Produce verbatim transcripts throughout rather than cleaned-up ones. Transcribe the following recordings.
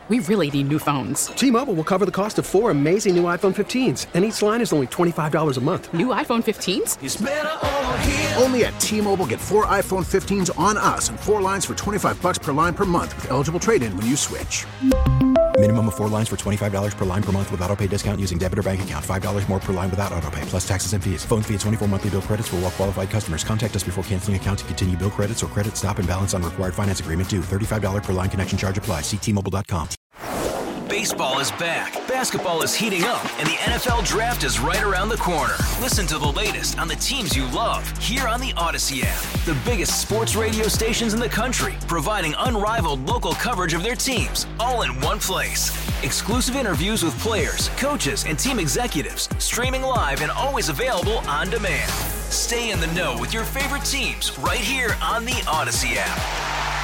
We really need new phones. T-Mobile will cover the cost of four amazing new iPhone fifteens, and each line is only twenty-five dollars a month. New iPhone fifteens? It's better over here. Only at T-Mobile, get four iPhone fifteens on us and four lines for twenty-five dollars per line per month with eligible trade-in when you switch. Minimum of four lines for twenty-five dollars per line per month with autopay discount using debit or bank account. five dollars more per line without autopay, plus taxes and fees. Phone fee at twenty-four monthly bill credits for well-qualified customers. Contact us before canceling account to continue bill credits or credit stop and balance on required finance agreement due. thirty-five dollars per line connection charge applies. See T Mobile dot com. Baseball is back, basketball is heating up, and the N F L Draft is right around the corner. Listen to the latest on the teams you love here on the Odyssey app. The biggest sports radio stations in the country, providing unrivaled local coverage of their teams, all in one place. Exclusive interviews with players, coaches, and team executives, streaming live and always available on demand. Stay in the know with your favorite teams right here on the Odyssey app.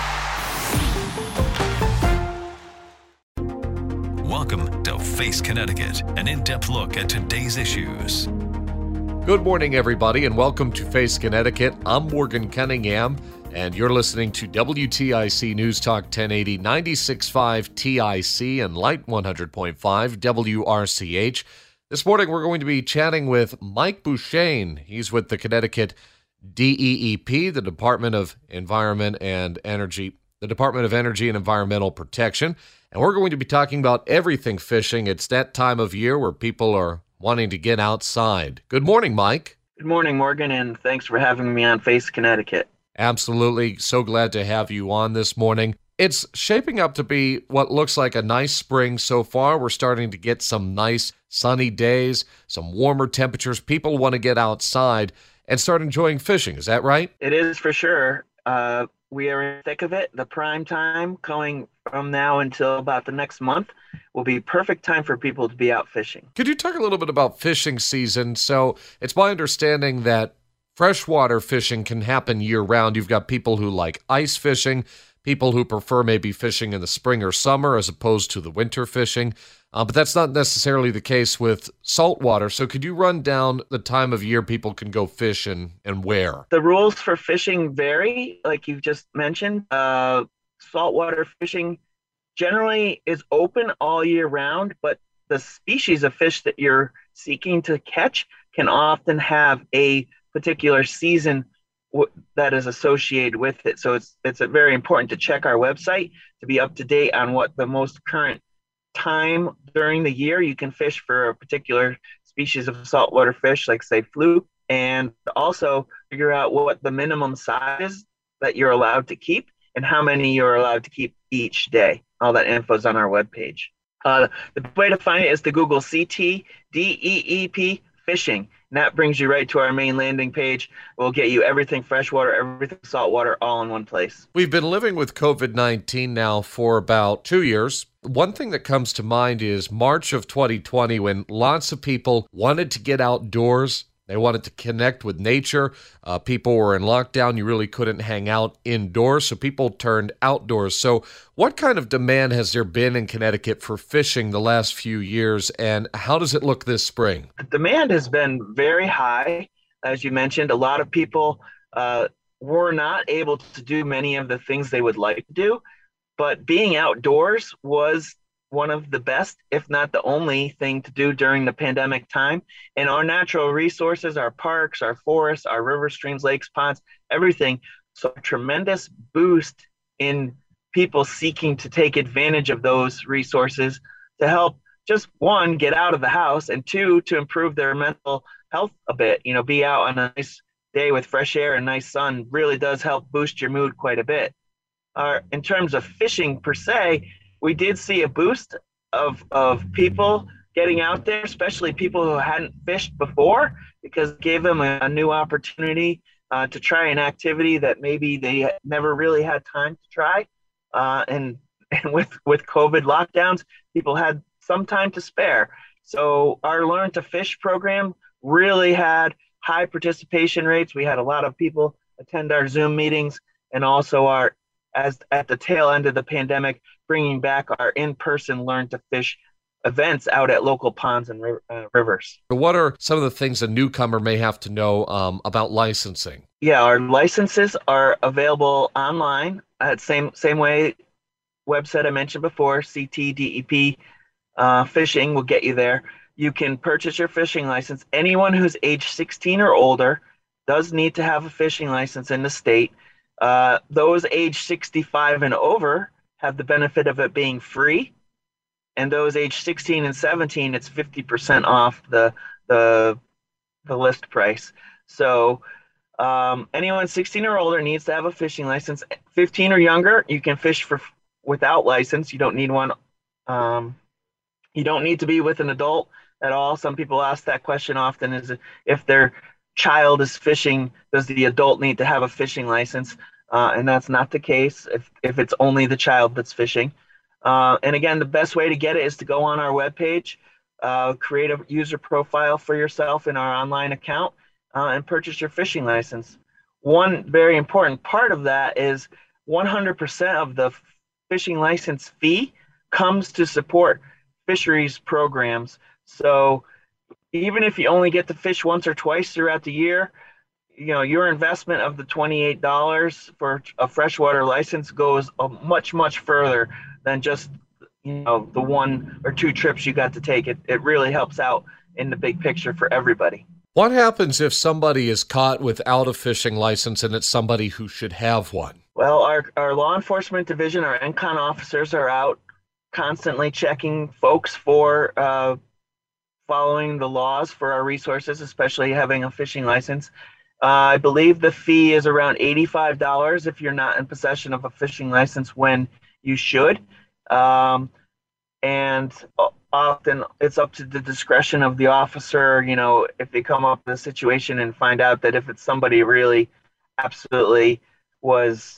Welcome to Face Connecticut, an in-depth look at today's issues. Good morning, everybody, and welcome to Face Connecticut. I'm Morgan Cunningham, and you're listening to W T I C News Talk ten eighty, ninety-six point five T I C and Light one hundred point five W R C H. This morning, we're going to be chatting with Mike Bouchane. He's with the Connecticut D E E P, the Department of Environment and Energy, the Department of Energy and Environmental Protection. And we're going to be talking about everything fishing. It's that time of year where people are wanting to get outside. Good morning, Mike. Good morning, Morgan, and thanks for having me on Face Connecticut. Absolutely. So glad to have you on this morning. It's shaping up to be what looks like a nice spring so far. We're starting to get some nice sunny days, some warmer temperatures. People want to get outside and start enjoying fishing. Is that right? It is for sure. Uh, we are in the thick of it. The prime time going from now until about the next month will be perfect time for people to be out fishing. Could you talk a little bit about fishing season? So it's my understanding that freshwater fishing can happen year-round. You've got people who like ice fishing, people who prefer maybe fishing in the spring or summer as opposed to the winter fishing. Uh, but that's not necessarily the case with saltwater. So could you run down the time of year people can go fish and, and where? The rules for fishing vary, like you've just mentioned. Uh, saltwater fishing generally is open all year round, but the species of fish that you're seeking to catch can often have a particular season w- that is associated with it. So it's it's a very important to check our website to be up to date on what the most current time during the year you can fish for a particular species of saltwater fish, like say fluke, and also figure out what the minimum size that you're allowed to keep and how many you're allowed to keep each day. All that info is on our webpage. Uh, the way to find it is to Google C T D E E P fishing. And that brings you right to our main landing page. We'll get you everything freshwater, everything saltwater, all in one place. We've been living with covid nineteen now for about two years. One thing that comes to mind is March of twenty twenty, when lots of people wanted to get outdoors. They wanted to connect with nature. Uh, people were in lockdown. You really couldn't hang out indoors, so people turned outdoors. So what kind of demand has there been in Connecticut for fishing the last few years, and how does it look this spring? The demand has been very high. As you mentioned, a lot of people uh, were not able to do many of the things they would like to do, but being outdoors was one of the best, if not the only thing to do during the pandemic time. And our natural resources, our parks, our forests, our rivers, streams, lakes, ponds, everything, so a tremendous boost in people seeking to take advantage of those resources to help, just one, get out of the house, and two, to improve their mental health a bit. You know, be out on a nice day with fresh air and nice sun really does help boost your mood quite a bit. Uh, in terms of fishing per se, we did see a boost of of people getting out there, especially people who hadn't fished before, because it gave them a, a new opportunity uh, to try an activity that maybe they never really had time to try. Uh, and and with, with COVID lockdowns, people had some time to spare. So our Learn to Fish program really had high participation rates. We had a lot of people attend our Zoom meetings, and also our, as at the tail end of the pandemic, bringing back our in-person Learn to Fish events out at local ponds and uh, rivers. What are some of the things a newcomer may have to know um, about licensing? Yeah, our licenses are available online at same same way website I mentioned before, C T D E P uh, Fishing will get you there. You can purchase your fishing license. Anyone who's age sixteen or older does need to have a fishing license in the state. Uh, those age sixty-five and over have the benefit of it being free. And those age sixteen and seventeen, it's fifty percent off the, the, the list price. So um, anyone sixteen or older needs to have a fishing license. fifteen or younger, you can fish for without license. You don't need one. Um, you don't need to be with an adult at all. Some people ask that question often, is if their child is fishing, does the adult need to have a fishing license? Uh, and that's not the case if, if it's only the child that's fishing. Uh, and again, the best way to get it is to go on our webpage, uh, create a user profile for yourself in our online account, uh, and purchase your fishing license. One very important part of that is one hundred percent of the fishing license fee comes to support fisheries programs. So even if you only get to fish once or twice throughout the year, you know, your investment of the twenty-eight dollars for a freshwater license goes a much, much further than just, you know, the one or two trips you got to take. It, it really helps out in the big picture for everybody. What happens if somebody is caught without a fishing license and it's somebody who should have one? Well, our, our law enforcement division, our N C O N officers are out constantly checking folks for uh, following the laws for our resources, especially having a fishing license. Uh, I believe the fee is around eighty-five dollars if you're not in possession of a fishing license when you should. Um, and often it's up to the discretion of the officer, you know, if they come up in a situation and find out that if it's somebody really absolutely was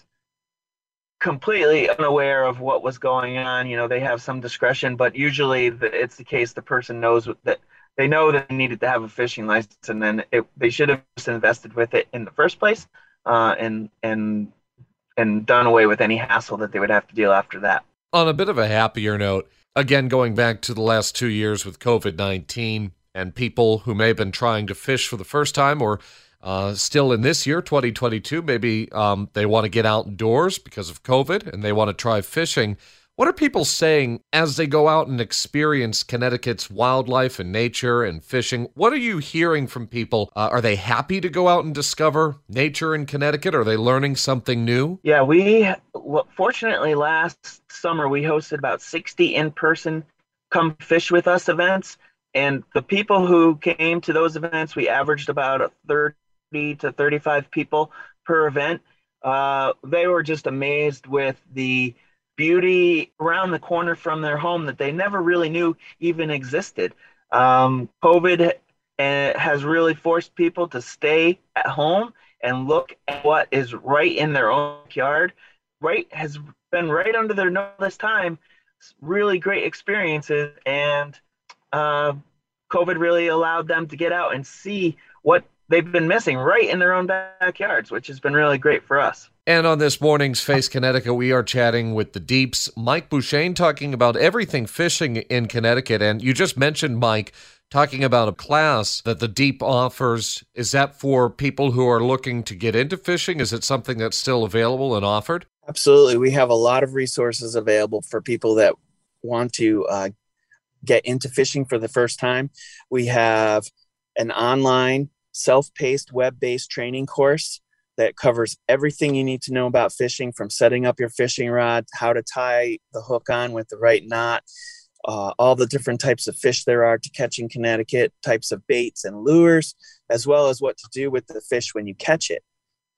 completely unaware of what was going on, you know, they have some discretion, but usually the, it's the case the person knows that they know that they needed to have a fishing license, and then it, they should have just invested with it in the first place, uh, and and and done away with any hassle that they would have to deal after that. On a bit of a happier note, again, going back to the last two years with COVID nineteen and people who may have been trying to fish for the first time or uh, still in this year, twenty twenty-two, maybe um, they want to get outdoors because of COVID and they want to try fishing. What are people saying as they go out and experience Connecticut's wildlife and nature and fishing? What are you hearing from people? Uh, are they happy to go out and discover nature in Connecticut? Are they learning something new? Yeah, we, well, fortunately, last summer we hosted about sixty in-person come fish with us events. And the people who came to those events, we averaged about thirty to thirty-five people per event. Uh, they were just amazed with the beauty around the corner from their home that they never really knew even existed. Um, COVID uh, has really forced people to stay at home and look at what is right in their own backyard. Right has been right under their nose this time. Really great experiences, and uh, COVID really allowed them to get out and see what they've been missing right in their own backyards, which has been really great for us. And on this morning's Face Connecticut, we are chatting with the Deeps, Mike Bouchane, talking about everything fishing in Connecticut. And you just mentioned, Mike, talking about a class that the Deep offers. Is that for people who are looking to get into fishing? Is it something that's still available and offered? Absolutely. We have a lot of resources available for people that want to uh, get into fishing for the first time. We have an online self-paced web-based training course that covers everything you need to know about fishing, from setting up your fishing rod, how to tie the hook on with the right knot, uh, all the different types of fish there are to catch in Connecticut, types of baits and lures, as well as what to do with the fish when you catch it.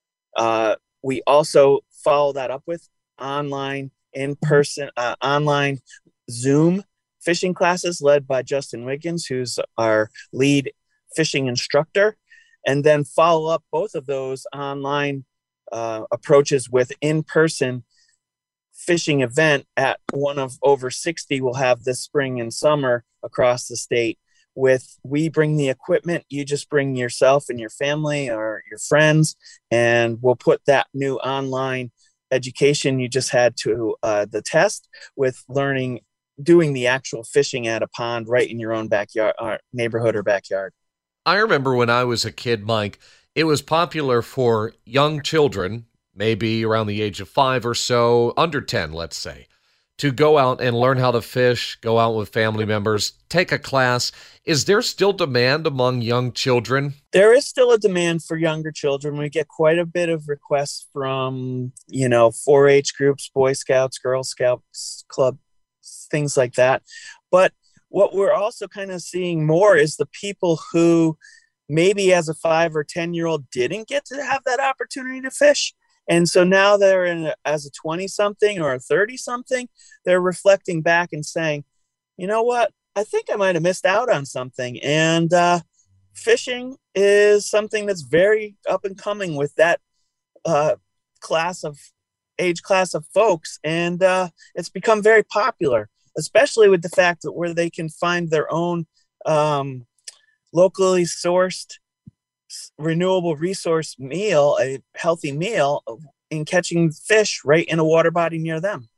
Uh, we also follow that up with online, in-person, uh, online Zoom fishing classes led by Justin Wiggins, who's our lead fishing instructor. And then follow up both of those online uh, approaches with in-person fishing event at one of over sixty we'll have this spring and summer across the state. With we bring the equipment, you just bring yourself and your family or your friends, and we'll put that new online education you just had to uh, the test with learning, doing the actual fishing at a pond right in your own backyard, uh, neighborhood or backyard. I remember when I was a kid, Mike, it was popular for young children, maybe around the age of five or so, under ten, let's say, to go out and learn how to fish, go out with family members, take a class. Is there still demand among young children? There is still a demand for younger children. We get quite a bit of requests from, you know, four H groups, Boy Scouts, Girl Scouts Club, things like that. But what we're also kind of seeing more is the people who maybe as a five or ten year old didn't get to have that opportunity to fish. And so now they're in a, as a twenty something or a thirty something, they're reflecting back and saying, you know what, I think I might've missed out on something. And uh, fishing is something that's very up and coming with that uh, class of age class of folks. And uh, it's become very popular, especially with the fact that where they can find their own um, locally sourced renewable resource meal, a healthy meal, in catching fish right in a water body near them.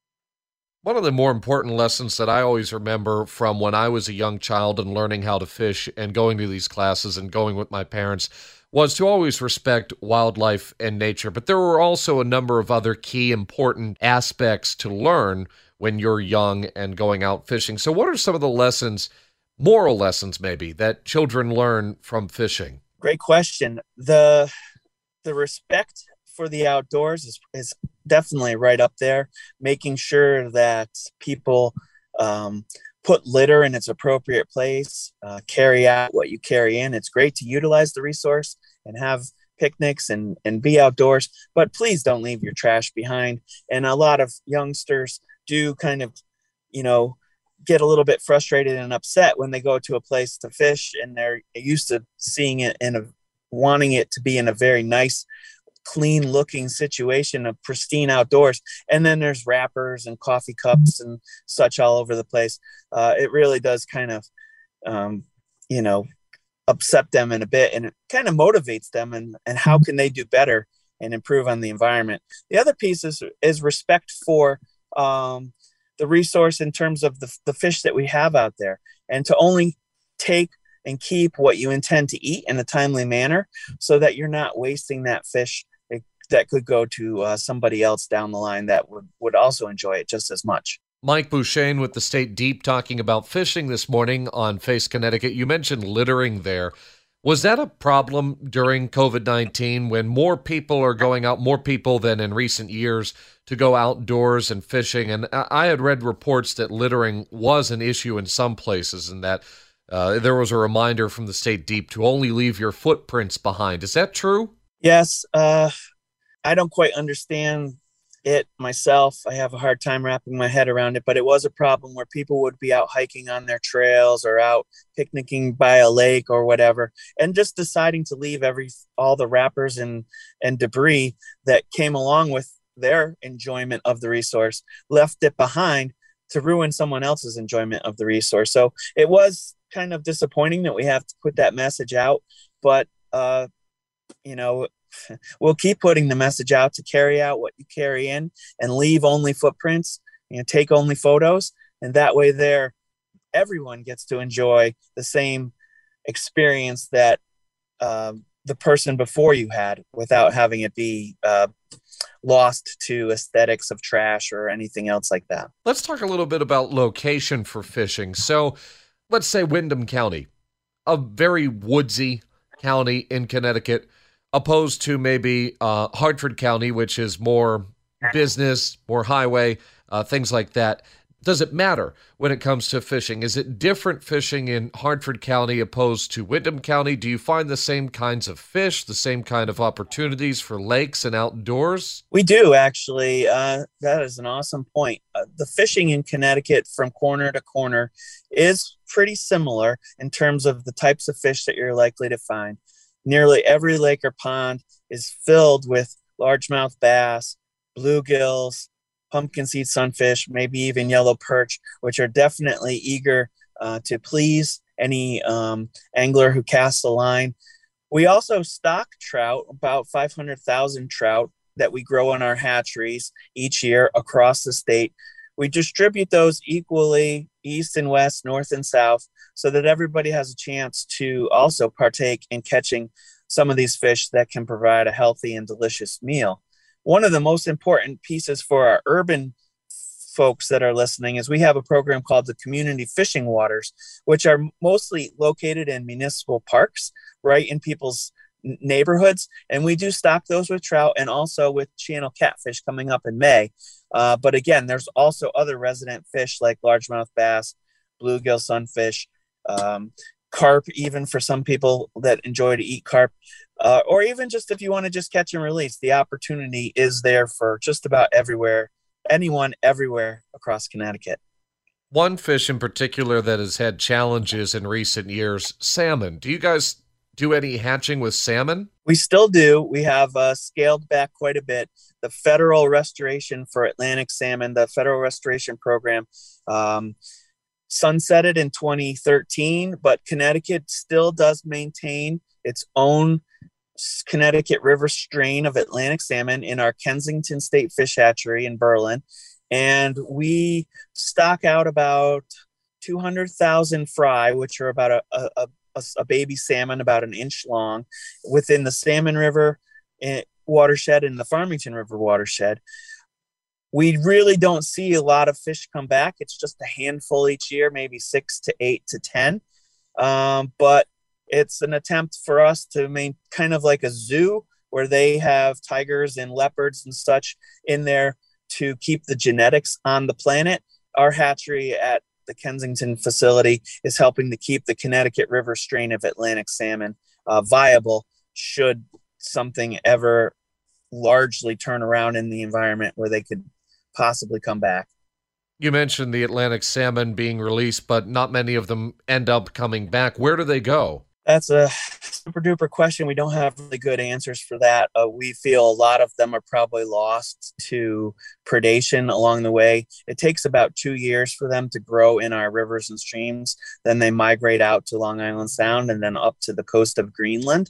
One of the more important lessons that I always remember from when I was a young child and learning how to fish and going to these classes and going with my parents was to always respect wildlife and nature. But there were also a number of other key important aspects to learn when you're young and going out fishing. So what are some of the lessons, moral lessons maybe, that children learn from fishing? Great question. The the respect for the outdoors is, is definitely right up there, making sure that people um, put litter in its appropriate place, uh, carry out what you carry in. It's great to utilize the resource and have picnics and, and be outdoors, but please don't leave your trash behind. And a lot of youngsters do kind of, you know, get a little bit frustrated and upset when they go to a place to fish and they're used to seeing it in a, wanting it to be in a very nice, clean looking situation of pristine outdoors. And then there's wrappers and coffee cups and such all over the place. Uh, it really does kind of, um, you know, upset them in a bit, and it kind of motivates them and, and how can they do better and improve on the environment. The other piece is, is respect for, um, the resource in terms of the, the fish that we have out there, and to only take and keep what you intend to eat in a timely manner so that you're not wasting that fish that could go to uh, somebody else down the line that would, would also enjoy it just as much. Mike Bouchane with the State Deep talking about fishing this morning on Face Connecticut. You mentioned littering there. Was that a problem during COVID nineteen when more people are going out, more people than in recent years, to go outdoors and fishing? And I had read reports that littering was an issue in some places and that uh, there was a reminder from the State Deep to only leave your footprints behind. Is that true? Yes. Uh, I don't quite understand it myself. I have a hard time wrapping my head around it, but it was a problem where people would be out hiking on their trails or out picnicking by a lake or whatever, and just deciding to leave every all the wrappers and and debris that came along with their enjoyment of the resource, left it behind to ruin someone else's enjoyment of the resource. So it was kind of disappointing that we have to put that message out, but uh, you know, we'll keep putting the message out to carry out what you carry in and leave only footprints, you know, take only photos. And that way there, everyone gets to enjoy the same experience that uh, the person before you had without having it be uh, lost to aesthetics of trash or anything else like that. Let's talk a little bit about location for fishing. So let's say Windham County, a very woodsy county in Connecticut, opposed to maybe uh, Hartford County, which is more business, more highway, uh, things like that. Does it matter when it comes to fishing? Is it different fishing in Hartford County opposed to Windham County? Do you find the same kinds of fish, the same kind of opportunities for lakes and outdoors? We do, actually. Uh, that is an awesome point. Uh, the fishing in Connecticut from corner to corner is pretty similar in terms of the types of fish that you're likely to find. Nearly every lake or pond is filled with largemouth bass, bluegills, pumpkin seed sunfish, maybe even yellow perch, which are definitely eager uh, to please any um, angler who casts a line. We also stock trout, about five hundred thousand trout that we grow in our hatcheries each year across the state. We distribute those equally east and west, north and south, so that everybody has a chance to also partake in catching some of these fish that can provide a healthy and delicious meal. One of the most important pieces for our urban folks that are listening is we have a program called the Community Fishing Waters, which are mostly located in municipal parks, right in people's neighborhoods. And we do stock those with trout and also with channel catfish coming up in May. Uh, but again, there's also other resident fish like largemouth bass, bluegill, sunfish, um, carp, even for some people that enjoy to eat carp, uh, or even just if you want to just catch and release, the opportunity is there for just about everywhere, anyone, everywhere across Connecticut. One fish in particular that has had challenges in recent years, salmon. Do you guys do any hatching with salmon? We still do. We have uh, scaled back quite a bit. The Federal Restoration for Atlantic Salmon, the Federal Restoration Program, um, sunsetted in twenty thirteen, but Connecticut still does maintain its own Connecticut River strain of Atlantic salmon in our Kensington State Fish Hatchery in Berlin. And we stock out about two hundred thousand fry, which are about a, a, a, a baby salmon about an inch long, within the Salmon River watershed and the Farmington River watershed. We really don't see a lot of fish come back. It's just a handful each year, maybe six to eight to ten. Um, but it's an attempt for us to make kind of like a zoo where they have tigers and leopards and such in there to keep the genetics on the planet. Our hatchery at the Kensington facility is helping to keep the Connecticut River strain of Atlantic salmon uh, viable should something ever largely turn around in the environment where they could possibly come back. You mentioned the Atlantic salmon being released, but not many of them end up coming back. Where do they go? That's a super duper question. We don't have really good answers for that. Uh, we feel a lot of them are probably lost to predation along the way. It takes about two years for them to grow in our rivers and streams. Then they migrate out to Long Island Sound and then up to the coast of Greenland.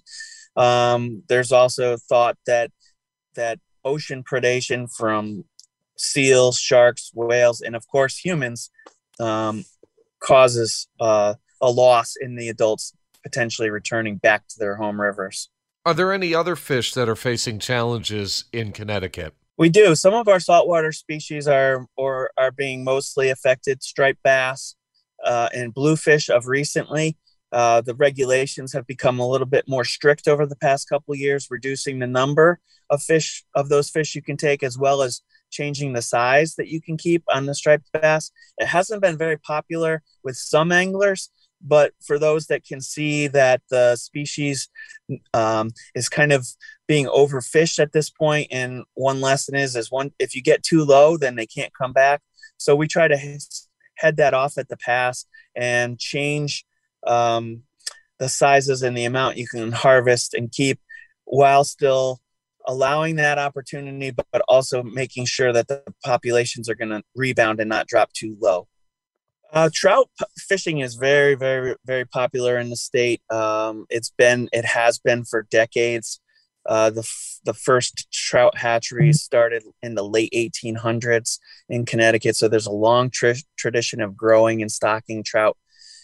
Um, there's also thought that that ocean predation from seals, sharks, whales, and of course humans um, causes uh, a loss in the adults potentially returning back to their home rivers. Are there any other fish that are facing challenges in Connecticut? We do. Some of our saltwater species are or are being mostly affected. Striped bass uh, and bluefish of recently. Uh, the regulations have become a little bit more strict over the past couple of years, reducing the number of fish of those fish you can take, as well as changing the size that you can keep on the striped bass. It hasn't been very popular with some anglers, but for those that can see that the species um, is kind of being overfished at this point, and one lesson is, is one, if you get too low, then they can't come back. So we try to head that off at the pass and change um, the sizes and the amount you can harvest and keep, while still allowing that opportunity, but, but also making sure that the populations are going to rebound and not drop too low. Uh, trout p- fishing is very, very, very popular in the state. Um, it's been, it has been for decades. Uh, the f- the first trout hatcheries started in the late eighteen hundreds in Connecticut, so there's a long tr- tradition of growing and stocking trout.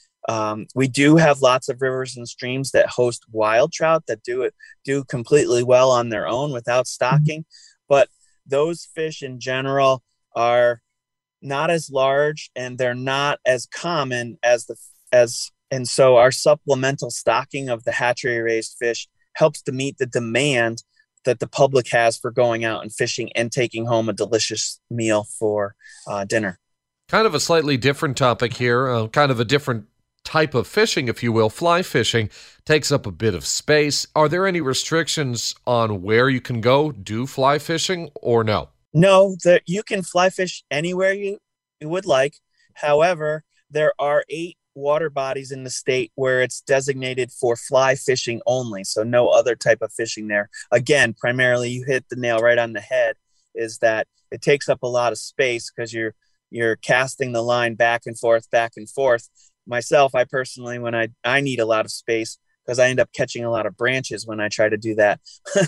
Um, we do have lots of rivers and streams that host wild trout that do it do completely well on their own without stocking, but those fish in general are not as large and they're not as common as the as and so our supplemental stocking of the hatchery raised fish helps to meet the demand that the public has for going out and fishing and taking home a delicious meal for uh, dinner. Kind of a slightly different topic here, uh, kind of a different type of fishing, if you will. Fly fishing takes up a bit of space. Are there any restrictions on where you can go do fly fishing or no? No, that you can fly fish anywhere you, you would like. However, there are eight water bodies in the state where it's designated for fly fishing only. So no other type of fishing there. Again, primarily you hit the nail right on the head, is that it takes up a lot of space because you're you're casting the line back and forth, back and forth. Myself, I personally, when I, I need a lot of space because I end up catching a lot of branches when I try to do that.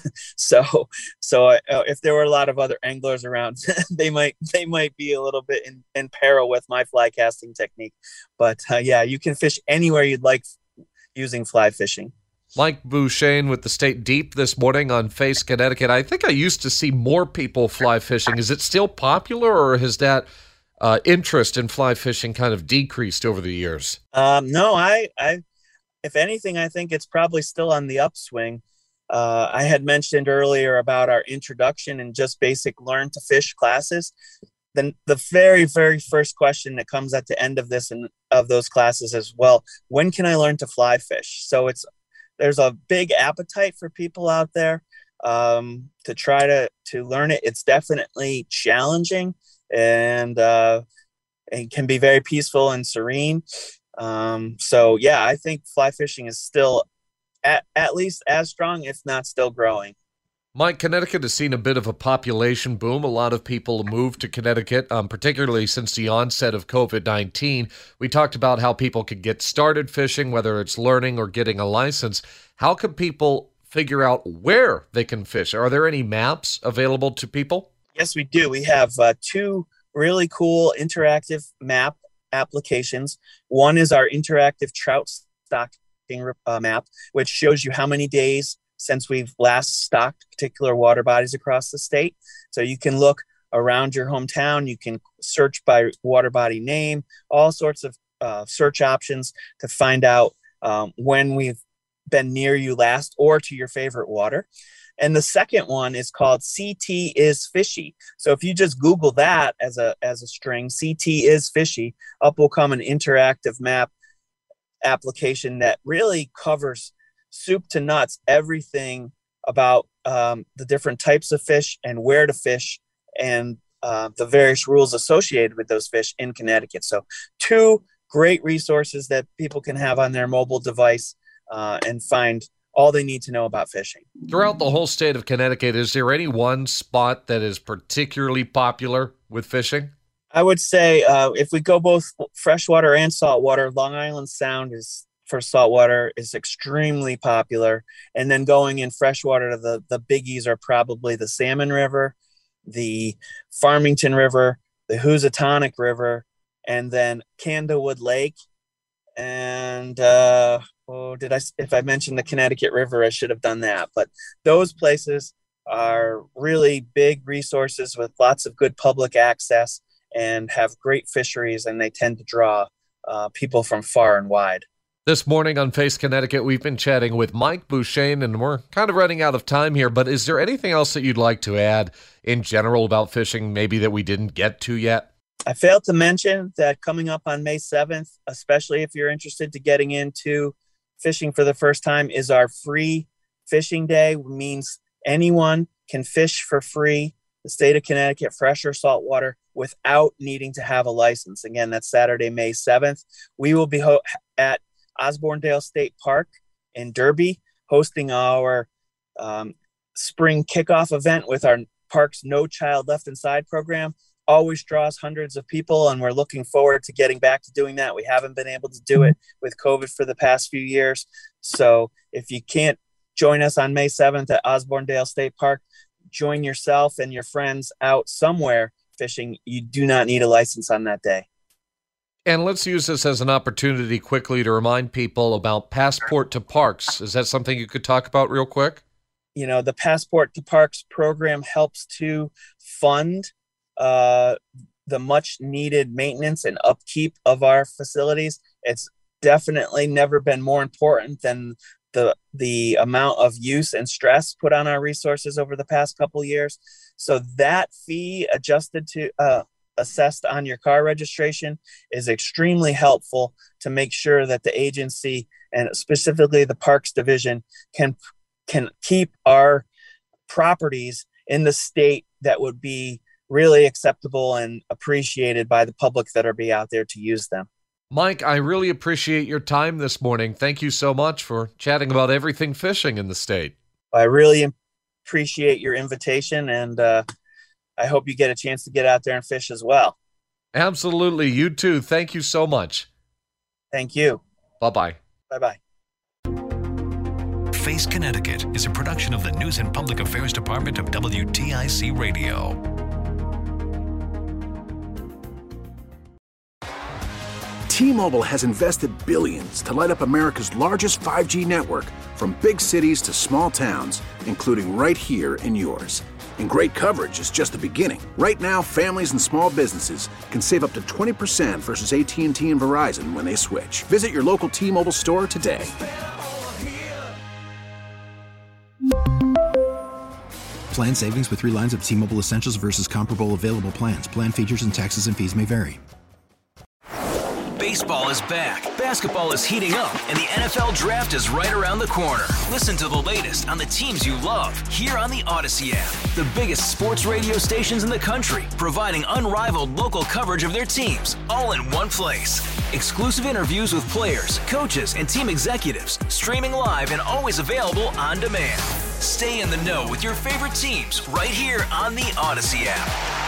so, so uh, if there were a lot of other anglers around, they might, they might be a little bit in, in peril with my fly casting technique. But uh, yeah, you can fish anywhere you'd like using fly fishing. Mike Bouchane with the State Deep this morning on Face Connecticut. I think I used to see more people fly fishing. Is it still popular, or has that uh, interest in fly fishing kind of decreased over the years? Um, no, I, I, if anything, I think it's probably still on the upswing. Uh, I had mentioned earlier about our introduction and just basic learn to fish classes. Then the very, very first question that comes at the end of this and of those classes is, well, when can I learn to fly fish? So it's, there's a big appetite for people out there um, to try to, to learn it. It's definitely challenging and, uh, and can be very peaceful and serene. Um, so yeah, I think fly fishing is still at, at least as strong, if not still growing. Mike, Connecticut has seen a bit of a population boom. A lot of people moved to Connecticut, um, particularly since the onset of covid nineteen. We talked about how people could get started fishing, whether it's learning or getting a license. How can people figure out where they can fish? Are there any maps available to people? Yes, we do. We have uh, two really cool interactive map applications. One is our interactive trout stocking uh, map, which shows you how many days since we've last stocked particular water bodies across the state. So you can look around your hometown, you can search by water body name, all sorts of uh, search options to find out um, when we've been near you last or to your favorite water. And the second one is called C T is Fishy. So if you just Google that as a as a string, C T is Fishy, up will come an interactive map application that really covers soup to nuts, everything about um, the different types of fish and where to fish and uh, the various rules associated with those fish in Connecticut. So two great resources that people can have on their mobile device uh, and find all they need to know about fishing. Throughout the whole state of Connecticut, is there any one spot that is particularly popular with fishing? I would say uh, if we go both freshwater and saltwater, Long Island Sound is for saltwater is extremely popular. And then going in freshwater, the, the biggies are probably the Salmon River, the Farmington River, the Housatonic River, and then Candlewood Lake. And uh, oh, did I, if I mentioned the Connecticut River, I should have done that. But those places are really big resources with lots of good public access and have great fisheries, and they tend to draw uh, people from far and wide. This morning on Face Connecticut, we've been chatting with Mike Bouchane, and we're kind of running out of time here, but is there anything else that you'd like to add in general about fishing, maybe that we didn't get to yet? I failed to mention that coming up on May seventh, especially if you're interested to getting into fishing for the first time, is our free fishing day. It means anyone can fish for free the state of Connecticut, fresh or saltwater, without needing to have a license. Again, that's Saturday, May seventh. We will be ho- at Osbornedale State Park in Derby, hosting our um, spring kickoff event with our park's No Child Left Inside program. Always draws hundreds of people, and we're looking forward to getting back to doing that. We haven't been able to do it with COVID for the past few years. So if you can't join us on May seventh at Osbornedale State Park, join yourself and your friends out somewhere fishing. You do not need a license on that day. And let's use this as an opportunity quickly to remind people about Passport to Parks. Is that something you could talk about real quick? You know, the Passport to Parks program helps to fund uh, the much needed maintenance and upkeep of our facilities. It's definitely never been more important than the the amount of use and stress put on our resources over the past couple of years. So that fee adjusted to uh, assessed on your car registration is extremely helpful to make sure that the agency and specifically the Parks Division can can keep our properties in the state that would be really acceptable and appreciated by the public that are be out there to use them. Mike, I really appreciate your time this morning. Thank you so much for chatting about everything fishing in the state. I really appreciate your invitation, and uh, I hope you get a chance to get out there and fish as well. Absolutely. You too. Thank you so much. Thank you. Bye-bye. Bye-bye. Face Connecticut is a production of the News and Public Affairs Department of W T I C Radio. T-Mobile has invested billions to light up America's largest five G network, from big cities to small towns, including right here in yours. And great coverage is just the beginning. Right now, families and small businesses can save up to twenty percent versus A T and T and Verizon when they switch. Visit your local T-Mobile store today. Plan savings with three lines of T-Mobile Essentials versus comparable available plans. Plan features and taxes and fees may vary. Baseball is back, basketball is heating up, and the N F L Draft is right around the corner. Listen to the latest on the teams you love here on the Odyssey app. The biggest sports radio stations in the country, providing unrivaled local coverage of their teams, all in one place. Exclusive interviews with players, coaches, and team executives, streaming live and always available on demand. Stay in the know with your favorite teams right here on the Odyssey app.